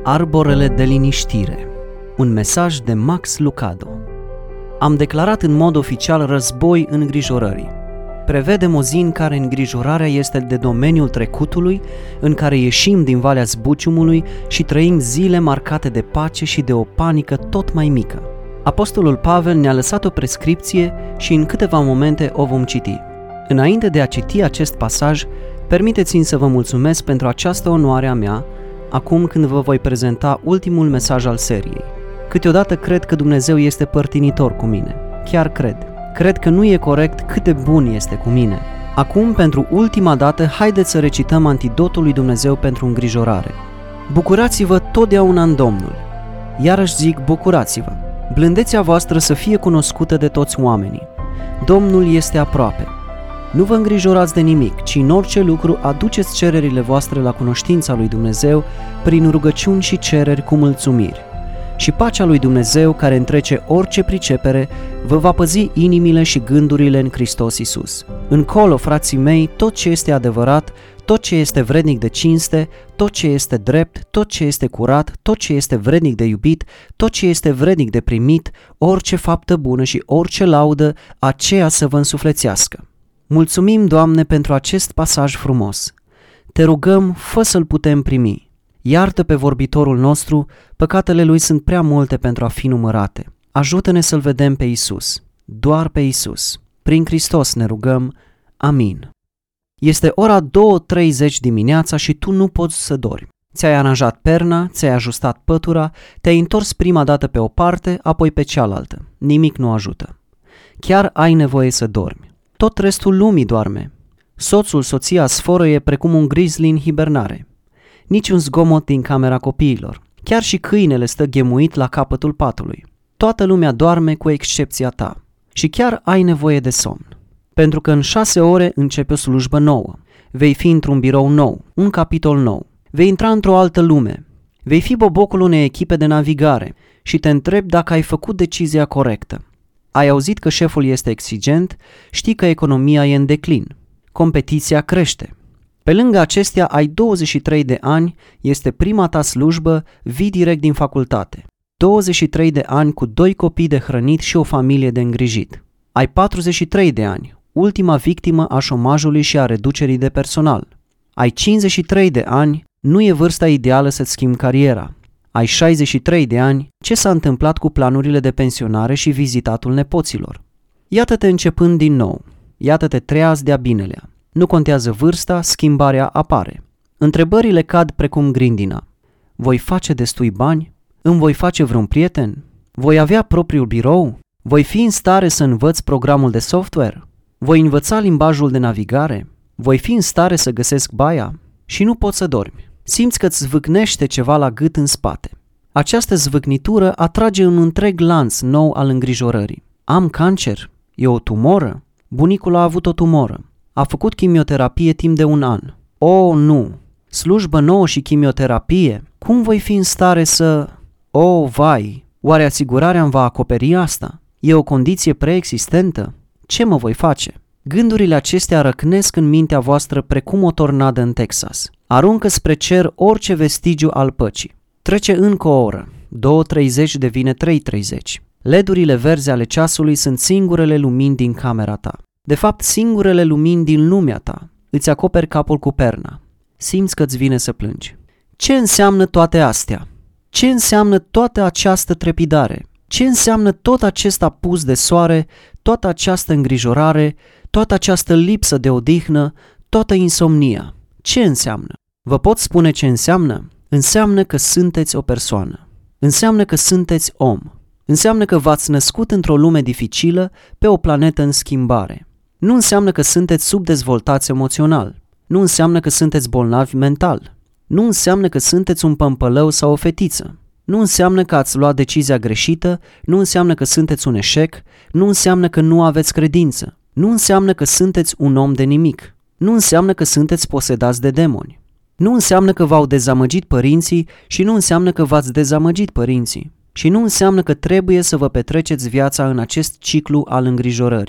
Arborele de liniștire. Un mesaj de Max Lucado. Am declarat în mod oficial război îngrijorării. Prevedem o zi în care îngrijorarea este de domeniul trecutului, în care ieșim din valea zbuciumului și trăim zile marcate de pace și de o panică tot mai mică. Apostolul Pavel ne-a lăsat o prescripție și în câteva momente o vom citi. Înainte de a citi acest pasaj, permiteți-mi să vă mulțumesc pentru această onoare a mea, acum când vă voi prezenta ultimul mesaj al seriei. Câteodată cred că Dumnezeu este părtinitor cu mine. Chiar cred. Cred că nu e corect cât de bun este cu mine. Acum, pentru ultima dată, haideți să recităm antidotul lui Dumnezeu pentru îngrijorare. Bucurați-vă totdeauna în Domnul. Iarăși zic, bucurați-vă. Blândețea voastră să fie cunoscută de toți oamenii. Domnul este aproape. Nu vă îngrijorați de nimic, ci în orice lucru aduceți cererile voastre la cunoștința lui Dumnezeu prin rugăciuni și cereri cu mulțumiri. Și pacea lui Dumnezeu, care întrece orice pricepere, vă va păzi inimile și gândurile în Hristos Iisus. Încolo, frații mei, tot ce este adevărat, tot ce este vrednic de cinste, tot ce este drept, tot ce este curat, tot ce este vrednic de iubit, tot ce este vrednic de primit, orice faptă bună și orice laudă, aceea să vă însuflețească. Mulțumim, Doamne, pentru acest pasaj frumos. Te rugăm, fă să-l putem primi. Iartă pe vorbitorul nostru, păcatele lui sunt prea multe pentru a fi numărate. Ajută-ne să-l vedem pe Iisus, doar pe Iisus. Prin Hristos ne rugăm. Amin. Este ora 2:30 dimineața și tu nu poți să dormi. Ți-ai aranjat perna, ți-ai ajustat pătura, te-ai întors prima dată pe o parte, apoi pe cealaltă. Nimic nu ajută. Chiar ai nevoie să dormi. Tot restul lumii doarme. Soțul, soția sfărăie precum un grizzly în hibernare. Niciun zgomot din camera copiilor. Chiar și câinele stă ghemuit la capătul patului. Toată lumea doarme cu excepția ta. Și chiar ai nevoie de somn. Pentru că în 6 ore începe o slujbă nouă. Vei fi într-un birou nou, un capitol nou. Vei intra într-o altă lume. Vei fi bobocul unei echipe de navigare și te întrebi dacă ai făcut decizia corectă. Ai auzit că șeful este exigent, știi că economia e în declin. Competiția crește. Pe lângă acestea ai 23 de ani, este prima ta slujbă, vii direct din facultate. 23 de ani cu 2 copii de hrănit și o familie de îngrijit. Ai 43 de ani, ultima victimă a șomajului și a reducerii de personal. Ai 53 de ani, nu e vârsta ideală să-ți schimbi cariera. Ai 63 de ani, ce s-a întâmplat cu planurile de pensionare și vizitatul nepoților? Iată-te începând din nou, iată-te treaz de-a binelea. Nu contează vârsta, schimbarea apare. Întrebările cad precum grindina. Voi face destui bani? Îmi voi face vreun prieten? Voi avea propriul birou? Voi fi în stare să învăț programul de software? Voi învăța limbajul de navigare? Voi fi în stare să găsesc baia? Și nu poți să dormi. Simți că îți zvâcnește ceva la gât în spate. Această zvâcnitură atrage un întreg lanț nou al îngrijorării. Am cancer? E o tumoră? Bunicul a avut o tumoră. A făcut chimioterapie timp de 1 an. Oh, nu! Slujbă nouă și chimioterapie? Cum voi fi în stare să... Oh, vai! Oare asigurarea îmi va acoperi asta? E o condiție preexistentă? Ce mă voi face? Gândurile acestea răcnesc în mintea voastră precum o tornadă în Texas. Aruncă spre cer orice vestigiu al păcii. Trece încă o oră. 2:30 devine 3:30. LED-urile verzi ale ceasului sunt singurele lumini din camera ta. De fapt, singurele lumini din lumea ta. Îți acoperi capul cu perna. Simți că îți vine să plângi. Ce înseamnă toate astea? Ce înseamnă toată această trepidare? Ce înseamnă tot acest apus de soare, toată această îngrijorare, toată această lipsă de odihnă, toată insomnia? Ce înseamnă? Vă pot spune ce înseamnă? Înseamnă că sunteți o persoană. Înseamnă că sunteți om. Înseamnă că v-ați născut într-o lume dificilă, pe o planetă în schimbare. Nu înseamnă că sunteți subdezvoltați emoțional. Nu înseamnă că sunteți bolnavi mental. Nu înseamnă că sunteți un pămpălău sau o fetiță. Nu înseamnă că ați luat decizia greșită, nu înseamnă că sunteți un eșec, nu înseamnă că nu aveți credință. Nu înseamnă că sunteți un om de nimic. Nu înseamnă că sunteți posedați de demoni. Nu înseamnă că v-au dezamăgit părinții și nu înseamnă că v-ați dezamăgit părinții. Și nu înseamnă că trebuie să vă petreceți viața în acest ciclu al îngrijorării.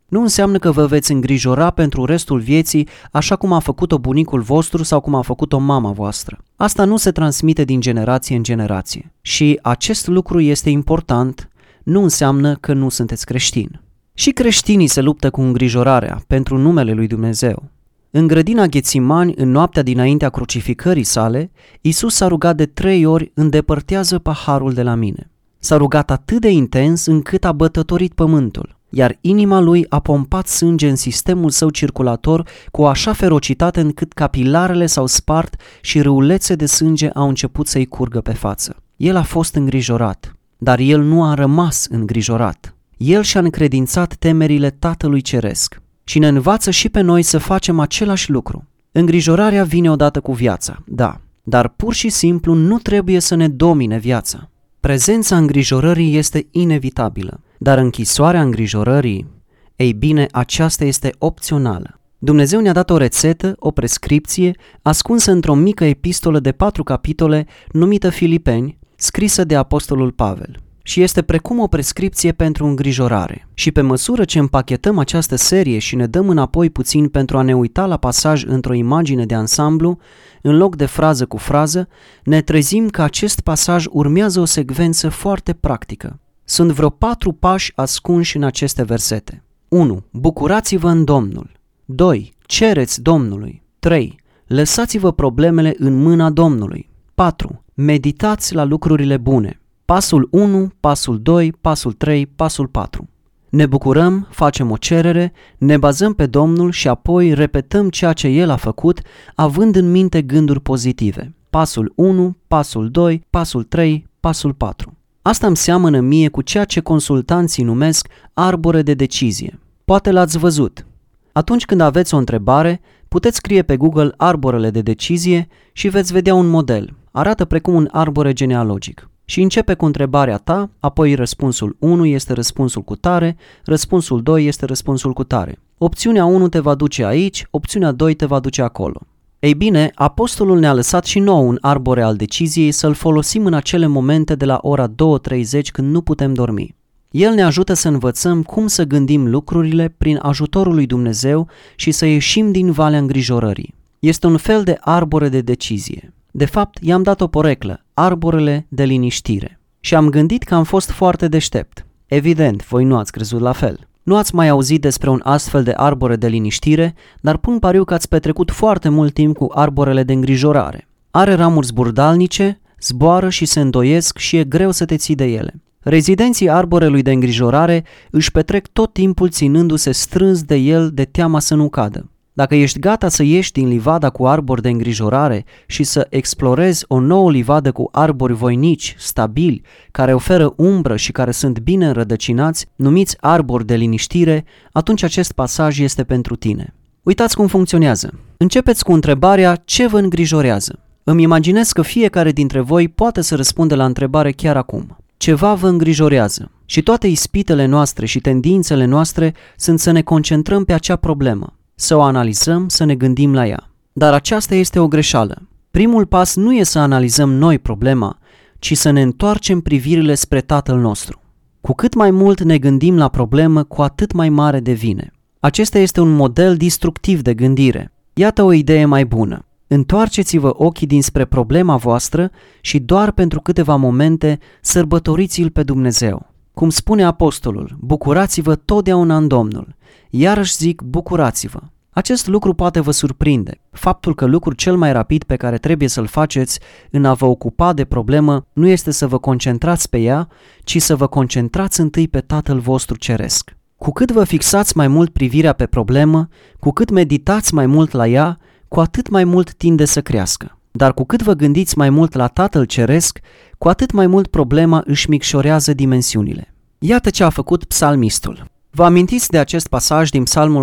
Nu înseamnă că vă veți îngrijora pentru restul vieții așa cum a făcut-o bunicul vostru sau cum a făcut-o mama voastră. Asta nu se transmite din generație în generație. Și acest lucru este important, nu înseamnă că nu sunteți creștini. Și creștinii se luptă cu îngrijorarea pentru numele lui Dumnezeu. În grădina Ghețimani, în noaptea dinaintea crucificării sale, Iisus s-a rugat de 3 ori: îndepărtează paharul de la mine. S-a rugat atât de intens încât a bătătorit pământul, iar inima lui a pompat sânge în sistemul său circulator cu o așa ferocitate încât capilarele s-au spart și râulețe de sânge au început să-i curgă pe față. El a fost îngrijorat, dar el nu a rămas îngrijorat. El și-a încredințat temerile Tatălui Ceresc și ne învață și pe noi să facem același lucru. Îngrijorarea vine odată cu viața, da, dar pur și simplu nu trebuie să ne domine viața. Prezența îngrijorării este inevitabilă, dar închisoarea îngrijorării, ei bine, aceasta este opțională. Dumnezeu ne-a dat o rețetă, o prescripție, ascunsă într-o mică epistolă de 4 capitole numită Filipeni, scrisă de apostolul Pavel. Și este precum o prescripție pentru îngrijorare. Și pe măsură ce împachetăm această serie și ne dăm înapoi puțin pentru a ne uita la pasaj într-o imagine de ansamblu, în loc de frază cu frază, ne trezim că acest pasaj urmează o secvență foarte practică. Sunt vreo 4 pași ascunși în aceste versete. 1. Bucurați-vă în Domnul. 2. Cereți Domnului. 3. Lăsați-vă problemele în mâna Domnului. 4. Meditați la lucrurile bune. Pasul 1, pasul 2, pasul 3, pasul 4. Ne bucurăm, facem o cerere, ne bazăm pe Domnul și apoi repetăm ceea ce El a făcut, având în minte gânduri pozitive. Pasul 1, pasul 2, pasul 3, pasul 4. Asta îmi seamănă mie cu ceea ce consultanții numesc arbore de decizie. Poate l-ați văzut. Atunci când aveți o întrebare, puteți scrie pe Google arborele de decizie și veți vedea un model. Arată precum un arbore genealogic. Și începe cu întrebarea ta, apoi răspunsul 1 este răspunsul cu tare, răspunsul 2 este răspunsul cu tare. Opțiunea 1 te va duce aici, opțiunea 2 te va duce acolo. Ei bine, apostolul ne-a lăsat și nouă un arbore al deciziei să-l folosim în acele momente de la ora 2:30 când nu putem dormi. El ne ajută să învățăm cum să gândim lucrurile prin ajutorul lui Dumnezeu și să ieșim din valea îngrijorării. Este un fel de arbore de decizie. De fapt, i-am dat o poreclă, arborele de liniștire. Și am gândit că am fost foarte deștept. Evident, voi nu ați crezut la fel. Nu ați mai auzit despre un astfel de arbore de liniștire, dar pun pariu că ați petrecut foarte mult timp cu arborele de îngrijorare. Are ramuri zburdalnice, zboară și se îndoiesc și e greu să te ții de ele. Rezidenții arborelui de îngrijorare își petrec tot timpul ținându-se strâns de el de teama să nu cadă. Dacă ești gata să ieși din livada cu arbori de îngrijorare și să explorezi o nouă livadă cu arbori voinici, stabili, care oferă umbră și care sunt bine înrădăcinați, numiți arbori de liniștire, atunci acest pasaj este pentru tine. Uitați cum funcționează. Începeți cu întrebarea: ce vă îngrijorează? Îmi imaginez că fiecare dintre voi poate să răspundă la întrebare chiar acum. Ceva vă îngrijorează. Și toate ispitele noastre și tendințele noastre sunt să ne concentrăm pe acea problemă, să o analizăm, să ne gândim la ea. Dar aceasta este o greșeală. Primul pas nu e să analizăm noi problema, ci să ne întoarcem privirile spre Tatăl nostru. Cu cât mai mult ne gândim la problemă, cu atât mai mare devine. Acesta este un model destructiv de gândire. Iată o idee mai bună. Întoarceți-vă ochii dinspre problema voastră și doar pentru câteva momente sărbătoriți-l pe Dumnezeu. Cum spune apostolul, bucurați-vă totdeauna în Domnul. Iarăși zic, bucurați-vă. Acest lucru poate vă surprinde. Faptul că lucrul cel mai rapid pe care trebuie să-l faceți în a vă ocupa de problemă nu este să vă concentrați pe ea, ci să vă concentrați întâi pe Tatăl vostru ceresc. Cu cât vă fixați mai mult privirea pe problemă, cu cât meditați mai mult la ea, cu atât mai mult tinde să crească. Dar cu cât vă gândiți mai mult la Tatăl Ceresc, cu atât mai mult problema își micșorează dimensiunile. Iată ce a făcut psalmistul. Vă amintiți de acest pasaj din Psalmul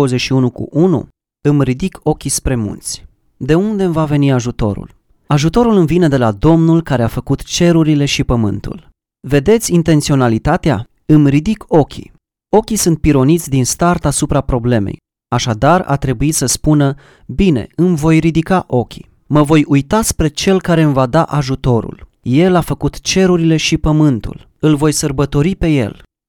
121:1? Îmi ridic ochii spre munți. De unde îmi va veni ajutorul? Ajutorul îmi vine de la Domnul care a făcut cerurile și pământul. Vedeți intenționalitatea? Îmi ridic ochii. Ochii sunt pironiți din start asupra problemei. Așadar, a trebuit să spună: bine, îmi voi ridica ochii. Mă voi uita spre Cel care îmi va da ajutorul. El a făcut cerurile și pământul. Îl voi sărbători pe El.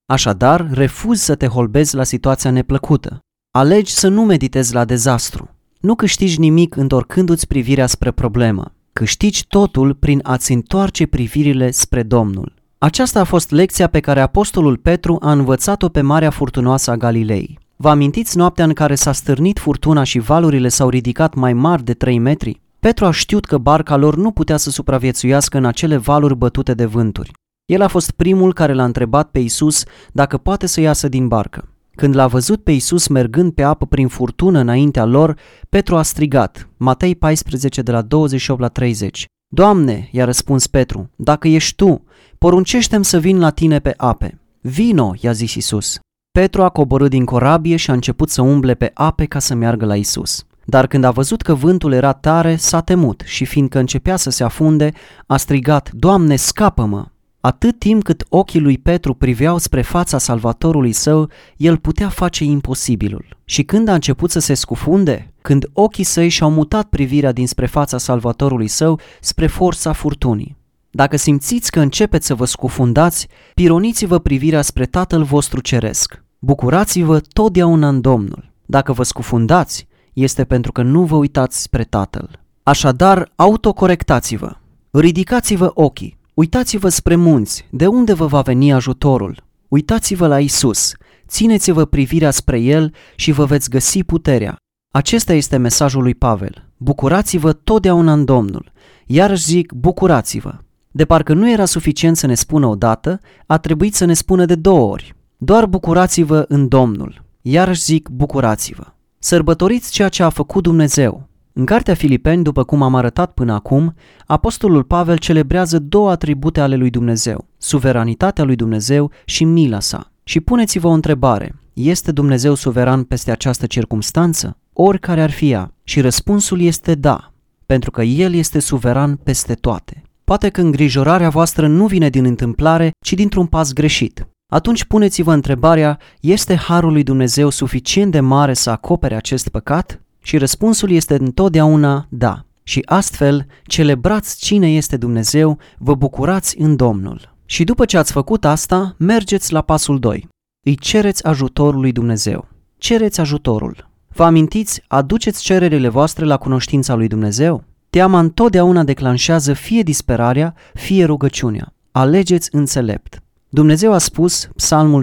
Așadar, refuzi să te holbezi la situația neplăcută. Alegi să nu meditezi la dezastru. Nu câștigi nimic întorcându-ți privirea spre problemă. Câștigi totul prin a-ți întoarce privirile spre Domnul. Aceasta a fost lecția pe care apostolul Petru a învățat-o pe Marea Furtunoasă a Galilei. Vă amintiți noaptea în care s-a stârnit furtuna și valurile s-au ridicat mai mari de 3 metri? Petru a știut că barca lor nu putea să supraviețuiască în acele valuri bătute de vânturi. El a fost primul care l-a întrebat pe Iisus dacă poate să iasă din barcă. Când l-a văzut pe Iisus mergând pe apă prin furtună înaintea lor, Petru a strigat, Matei 14 de la 28 la 30. Doamne, i-a răspuns Petru, dacă ești tu, poruncește-mi să vin la tine pe ape. Vino, i-a zis Iisus. Petru a coborât din corabie și a început să umble pe ape ca să meargă la Iisus. Dar când a văzut că vântul era tare, s-a temut și fiindcă începea să se afunde, a strigat, Doamne, scapă-mă! Atât timp cât ochii lui Petru priveau spre fața Salvatorului său, el putea face imposibilul. Și când a început să se scufunde, când ochii săi și-au mutat privirea dinspre fața Salvatorului său spre forța furtunii. Dacă simțiți că începeți să vă scufundați, pironiți-vă privirea spre Tatăl vostru ceresc. Bucurați-vă totdeauna în Domnul. Dacă vă scufundați, este pentru că nu vă uitați spre Tatăl. Așadar, autocorectați-vă. Ridicați-vă ochii. Uitați-vă spre munți, de unde vă va veni ajutorul. Uitați-vă la Isus, țineți-vă privirea spre El și vă veți găsi puterea. Acesta este mesajul lui Pavel. Bucurați-vă totdeauna în Domnul. Iarăși zic, bucurați-vă. De parcă nu era suficient să ne spună odată, a trebuit să ne spună de 2 ori. Doar bucurați-vă în Domnul. Iarăși zic, bucurați-vă. Sărbătoriți ceea ce a făcut Dumnezeu. În cartea Filipeni, după cum am arătat până acum, apostolul Pavel celebrează 2 atribute ale lui Dumnezeu, suveranitatea lui Dumnezeu și mila sa. Și puneți-vă o întrebare, este Dumnezeu suveran peste această circumstanță? Oricare ar fi ea? Și răspunsul este da, pentru că El este suveran peste toate. Poate că îngrijorarea voastră nu vine din întâmplare, ci dintr-un pas greșit. Atunci puneți-vă întrebarea, este harul lui Dumnezeu suficient de mare să acopere acest păcat? Și răspunsul este întotdeauna da. Și astfel, celebrați cine este Dumnezeu, vă bucurați în Domnul. Și după ce ați făcut asta, mergeți la pasul 2. Îi cereți ajutorul lui Dumnezeu. Cereți ajutorul. Vă amintiți, aduceți cererile voastre la cunoștința lui Dumnezeu? Teama întotdeauna declanșează fie disperarea, fie rugăciunea. Alegeți înțelept. Dumnezeu a spus, Psalmul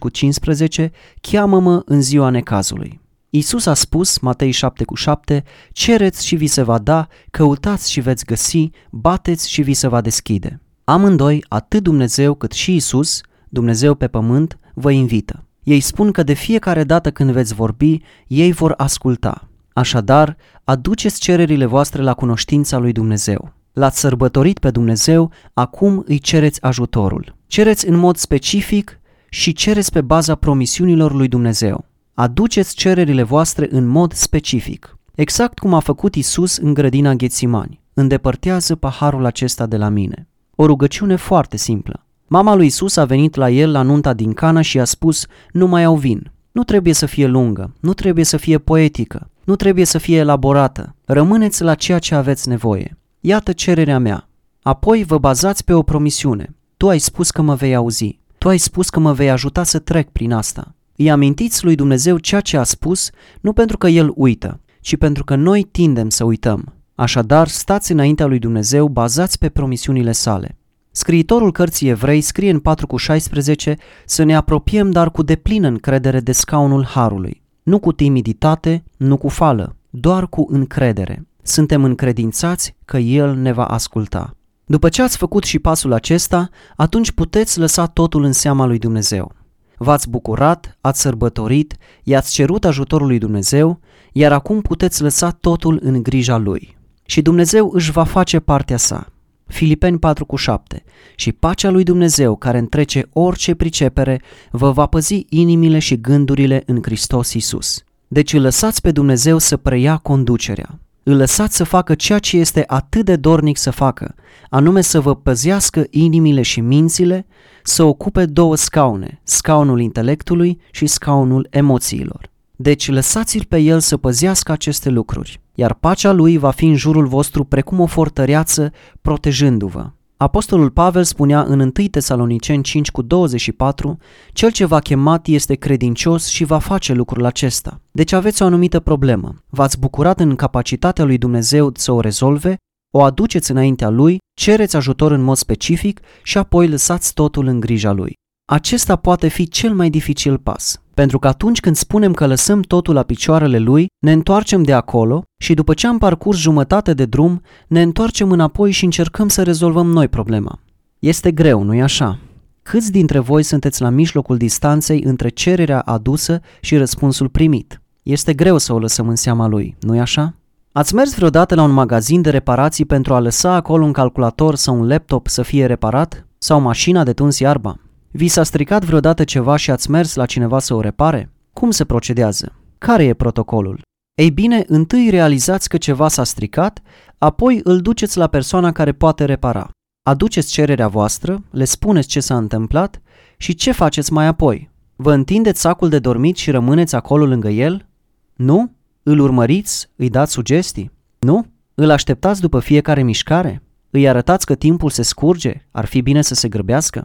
50:15, cheamă-mă în ziua necazului. Iisus a spus, Matei 7:7, cereți și vi se va da, căutați și veți găsi, bateți și vi se va deschide. Amândoi, atât Dumnezeu cât și Iisus, Dumnezeu pe pământ, vă invită. Ei spun că de fiecare dată când veți vorbi, ei vor asculta. Așadar, aduceți cererile voastre la cunoștința lui Dumnezeu. L-ați sărbătorit pe Dumnezeu, acum îi cereți ajutorul. Cereți în mod specific și cereți pe baza promisiunilor lui Dumnezeu. Aduceți cererile voastre în mod specific. Exact cum a făcut Iisus în grădina Ghețimani. Îndepărtează paharul acesta de la mine. O rugăciune foarte simplă. Mama lui Iisus a venit la el la nunta din Cana și i-a spus, nu mai au vin. Nu trebuie să fie lungă, nu trebuie să fie poetică, nu trebuie să fie elaborată. Rămâneți la ceea ce aveți nevoie. Iată cererea mea. Apoi vă bazați pe o promisiune. Tu ai spus că mă vei auzi. Tu ai spus că mă vei ajuta să trec prin asta. Îi amintiți lui Dumnezeu ceea ce a spus, nu pentru că El uită, ci pentru că noi tindem să uităm. Așadar, stați înaintea lui Dumnezeu bazați pe promisiunile sale. Scriitorul cărții Evrei scrie în 4:16 să ne apropiem dar cu deplină încredere de scaunul harului. Nu cu timiditate, nu cu fală, doar cu încredere. Suntem încredințați că El ne va asculta. După ce ați făcut și pasul acesta, atunci puteți lăsa totul în seama lui Dumnezeu. V-ați bucurat, ați sărbătorit, i-ați cerut ajutorul lui Dumnezeu, iar acum puteți lăsa totul în grija Lui. Și Dumnezeu își va face partea sa. Filipeni 4:7. Și pacea lui Dumnezeu, care întrece orice pricepere, vă va păzi inimile și gândurile în Hristos Iisus. Deci îl lăsați pe Dumnezeu să preia conducerea. Îl lăsați să facă ceea ce este atât de dornic să facă, anume să vă păzească inimile și mințile, să ocupe 2 scaune, scaunul intelectului și scaunul emoțiilor. Deci lăsați-l pe el să păzească aceste lucruri, iar pacea lui va fi în jurul vostru precum o fortăreață protejându-vă. Apostolul Pavel spunea în 1 Tesaloniceni 5:24, cel ce v-a chemat este credincios și va face lucrul acesta. Deci aveți o anumită problemă. V-ați bucurat în capacitatea lui Dumnezeu să o rezolve, o aduceți înaintea lui, cereți ajutor în mod specific și apoi lăsați totul în grija lui. Acesta poate fi cel mai dificil pas, pentru că atunci când spunem că lăsăm totul la picioarele lui, ne întoarcem de acolo și după ce am parcurs jumătate de drum, ne întoarcem înapoi și încercăm să rezolvăm noi problema. Este greu, nu-i așa? Câți dintre voi sunteți la mijlocul distanței între cererea adusă și răspunsul primit? Este greu să o lăsăm în seama lui, nu-i așa? Ați mers vreodată la un magazin de reparații pentru a lăsa acolo un calculator sau un laptop să fie reparat? Sau mașina de tuns iarba? Vi s-a stricat vreodată ceva și ați mers la cineva să o repare? Cum se procedează? Care e protocolul? Ei bine, întâi realizați că ceva s-a stricat, apoi îl duceți la persoana care poate repara. Aduceți cererea voastră, le spuneți ce s-a întâmplat și ce faceți mai apoi? Vă întindeți sacul de dormit și rămâneți acolo lângă el? Nu? Îl urmăriți? Îi dați sugestii? Nu? Îl așteptați după fiecare mișcare? Îi arătați că timpul se scurge? Ar fi bine să se grăbească?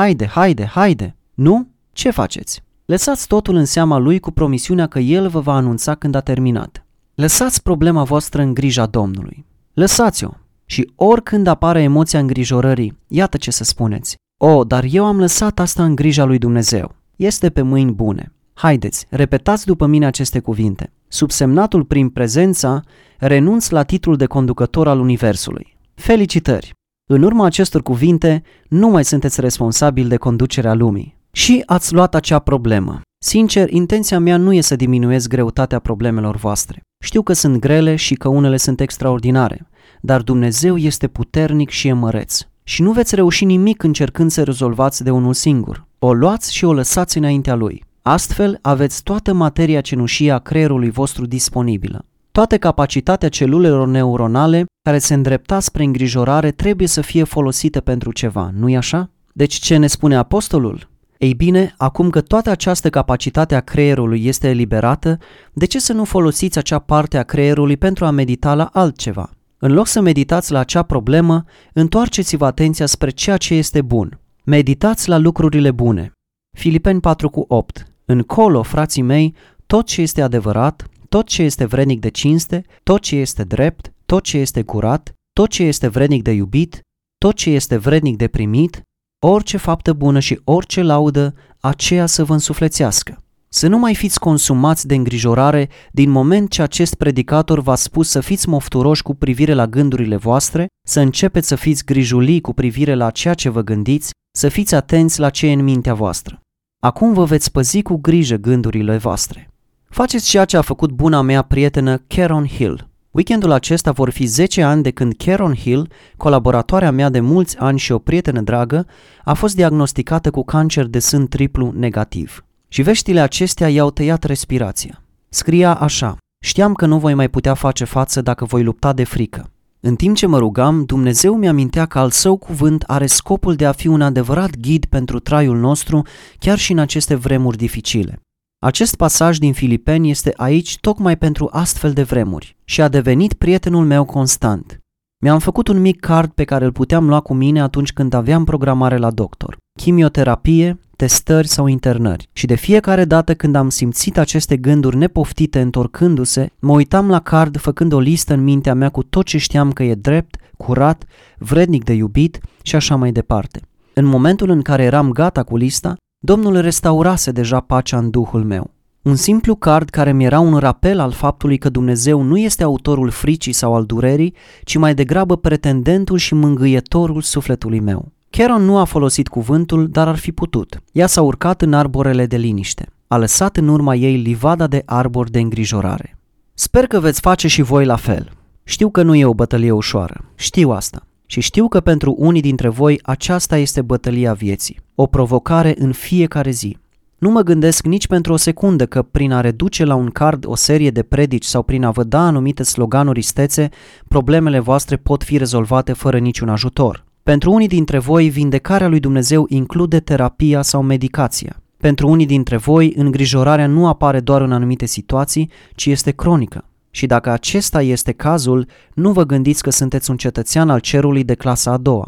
Haide! Nu? Ce faceți? Lăsați totul în seama lui cu promisiunea că el vă va anunța când a terminat. Lăsați problema voastră în grija Domnului. Lăsați-o. Și oricând apare emoția îngrijorării, iată ce să spuneți. Dar eu am lăsat asta în grija lui Dumnezeu. Este pe mâini bune. Haideți, repetați după mine aceste cuvinte. Subsemnatul prin prezența, renunț la titlul de conducător al Universului. Felicitări! În urma acestor cuvinte, nu mai sunteți responsabili de conducerea lumii. Și ați luat acea problemă. Sincer, intenția mea nu e să diminuez greutatea problemelor voastre. Știu că sunt grele și că unele sunt extraordinare, dar Dumnezeu este puternic și e măreț. Și nu veți reuși nimic încercând să rezolvați de unul singur. O luați și o lăsați înaintea lui. Astfel, aveți toată materia cenușie a creierului vostru disponibilă. Toată capacitatea celulelor neuronale care se îndrepta spre îngrijorare trebuie să fie folosită pentru ceva, nu-i așa? Deci ce ne spune apostolul? Ei bine, acum că toată această capacitate a creierului este eliberată, de ce să nu folosiți acea parte a creierului pentru a medita la altceva? În loc să meditați la acea problemă, întoarceți-vă atenția spre ceea ce este bun. Meditați la lucrurile bune. Filipeni 4:8. Încolo, frații mei, tot ce este adevărat, tot ce este vrednic de cinste, tot ce este drept, tot ce este curat, tot ce este vrednic de iubit, tot ce este vrednic de primit, orice faptă bună și orice laudă, aceea să vă însuflețească. Să nu mai fiți consumați de îngrijorare din moment ce acest predicator v-a spus să fiți mofturoși cu privire la gândurile voastre, să începeți să fiți grijulii cu privire la ceea ce vă gândiți, să fiți atenți la ce e în mintea voastră. Acum vă veți păzi cu grijă gândurile voastre. Faceți ceea ce a făcut buna mea prietenă Karen Hill. Weekendul acesta vor fi 10 ani de când Karen Hill, colaboratoarea mea de mulți ani și o prietenă dragă, a fost diagnosticată cu cancer de sân triplu negativ. Și veștile acestea i-au tăiat respirația. Scria așa: știam că nu voi mai putea face față dacă voi lupta de frică. În timp ce mă rugam, Dumnezeu mi-amintea că al său cuvânt are scopul de a fi un adevărat ghid pentru traiul nostru, chiar și în aceste vremuri dificile. Acest pasaj din Filipeni este aici tocmai pentru astfel de vremuri și a devenit prietenul meu constant. Mi-am făcut un mic card pe care îl puteam lua cu mine atunci când aveam programare la doctor, chimioterapie, testări sau internări. Și de fiecare dată când am simțit aceste gânduri nepoftite întorcându-se, mă uitam la card făcând o listă în mintea mea cu tot ce știam că e drept, curat, vrednic de iubit și așa mai departe. În momentul în care eram gata cu lista, Domnul restaurase deja pacea în duhul meu. Un simplu card care mi era un rapel al faptului că Dumnezeu nu este autorul fricii sau al durerii, ci mai degrabă pretendentul și mângâietorul sufletului meu. Karen nu a folosit cuvântul, dar ar fi putut. Ea s-a urcat în arborele de liniște. A lăsat în urma ei livada de arbori de îngrijorare. Sper că veți face și voi la fel. Știu că nu e o bătălie ușoară. Știu asta. Și știu că pentru unii dintre voi aceasta este bătălia vieții. O provocare în fiecare zi. Nu mă gândesc nici pentru o secundă că prin a reduce la un card o serie de predici sau prin a vă da anumite sloganuri istețe, problemele voastre pot fi rezolvate fără niciun ajutor. Pentru unii dintre voi, vindecarea lui Dumnezeu include terapia sau medicația. Pentru unii dintre voi, îngrijorarea nu apare doar în anumite situații, ci este cronică. Și dacă acesta este cazul, nu vă gândiți că sunteți un cetățean al cerului de clasa a doua.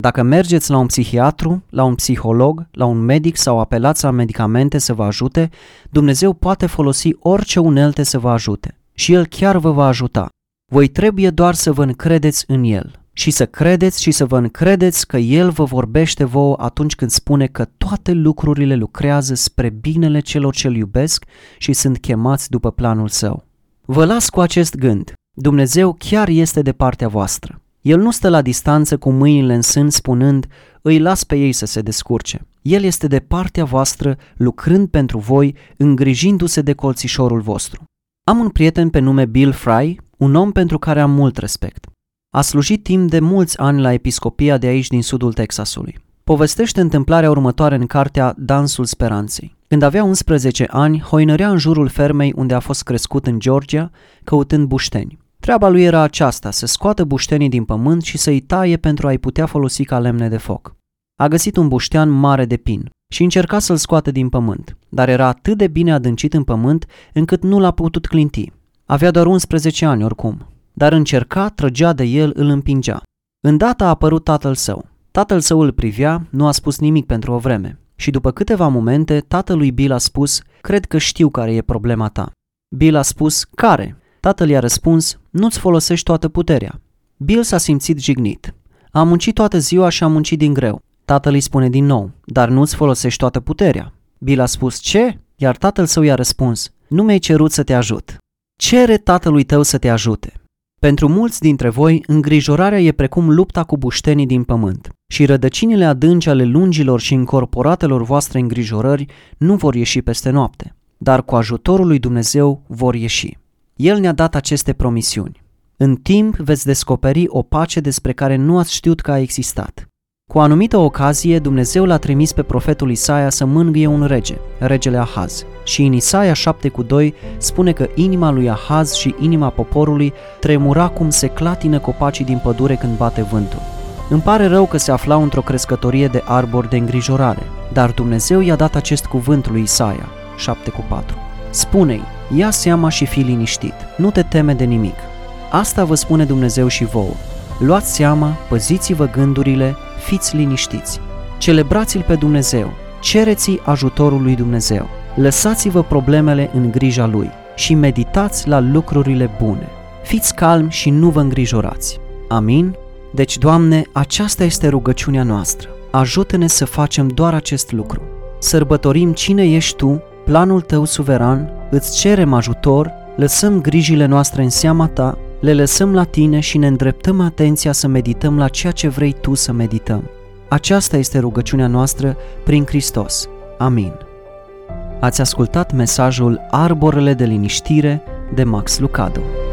Dacă mergeți la un psihiatru, la un psiholog, la un medic sau apelați la medicamente să vă ajute, Dumnezeu poate folosi orice unelte să vă ajute. Și El chiar vă va ajuta. Voi trebuie doar să vă încredeți în El. Și să credeți și să vă încredeți că El vă vorbește vouă atunci când spune că toate lucrurile lucrează spre binele celor ce-L iubesc și sunt chemați după planul Său. Vă las cu acest gând. Dumnezeu chiar este de partea voastră. El nu stă la distanță cu mâinile în sân spunând, îi las pe ei să se descurce. El este de partea voastră, lucrând pentru voi, îngrijindu-se de colțișorul vostru. Am un prieten pe nume Bill Fry, un om pentru care am mult respect. A slujit timp de mulți ani la episcopia de aici din sudul Texasului. Povestește întâmplarea următoare în cartea Dansul Speranței. Când avea 11 ani, hoinărea în jurul fermei unde a fost crescut în Georgia, căutând bușteni. Treaba lui era aceasta, să scoată buștenii din pământ și să-i taie pentru a-i putea folosi ca lemne de foc. A găsit un buștean mare de pin și încerca să-l scoată din pământ, dar era atât de bine adâncit în pământ încât nu l-a putut clinti. Avea doar 11 ani oricum, dar încerca, trăgea de el, îl împingea. Îndată a apărut tatăl său. Tatăl său îl privea, nu a spus nimic pentru o vreme și după câteva momente tatălui Bill a spus, cred că știu care e problema ta. Bill a spus, care? Tatăl i-a răspuns, nu-ți folosești toată puterea. Bill s-a simțit jignit. Am muncit toată ziua și am muncit din greu. Tatăl îi spune din nou, dar nu-ți folosești toată puterea. Bill a spus, ce? Iar tatăl său i-a răspuns, nu mi-ai cerut să te ajut. Cere tatălui tău să te ajute. Pentru mulți dintre voi, îngrijorarea e precum lupta cu buștenii din pământ și rădăcinile adânci ale lungilor și încorporatelor voastre îngrijorări nu vor ieși peste noapte, dar cu ajutorul lui Dumnezeu vor ieși. El ne-a dat aceste promisiuni. În timp veți descoperi o pace despre care nu ați știut că a existat. Cu o anumită ocazie, Dumnezeu l-a trimis pe profetul Isaia să mângâie un rege, regele Ahaz. Și în Isaia 7:2 spune că inima lui Ahaz și inima poporului tremura cum se clatină copacii din pădure când bate vântul. Îmi pare rău că se aflau într-o crescătorie de arbori de îngrijorare, dar Dumnezeu i-a dat acest cuvânt lui Isaia 7:4. Spune-i, ia seama și fii liniștit, nu te teme de nimic. Asta vă spune Dumnezeu și vouă. Luați seama, păziți-vă gândurile, fiți liniștiți. Celebrați-L pe Dumnezeu, cereți-i ajutorul lui Dumnezeu, lăsați-vă problemele în grija Lui și meditați la lucrurile bune. Fiți calmi și nu vă îngrijorați. Amin? Deci, Doamne, aceasta este rugăciunea noastră. Ajută-ne să facem doar acest lucru. Sărbătorim cine ești Tu, planul Tău suveran, îți cerem ajutor, lăsăm grijile noastre în seama Ta, le lăsăm la Tine și ne îndreptăm atenția să medităm la ceea ce vrei Tu să medităm. Aceasta este rugăciunea noastră prin Hristos. Amin. Ați ascultat mesajul Arborele de liniștire de Max Lucado.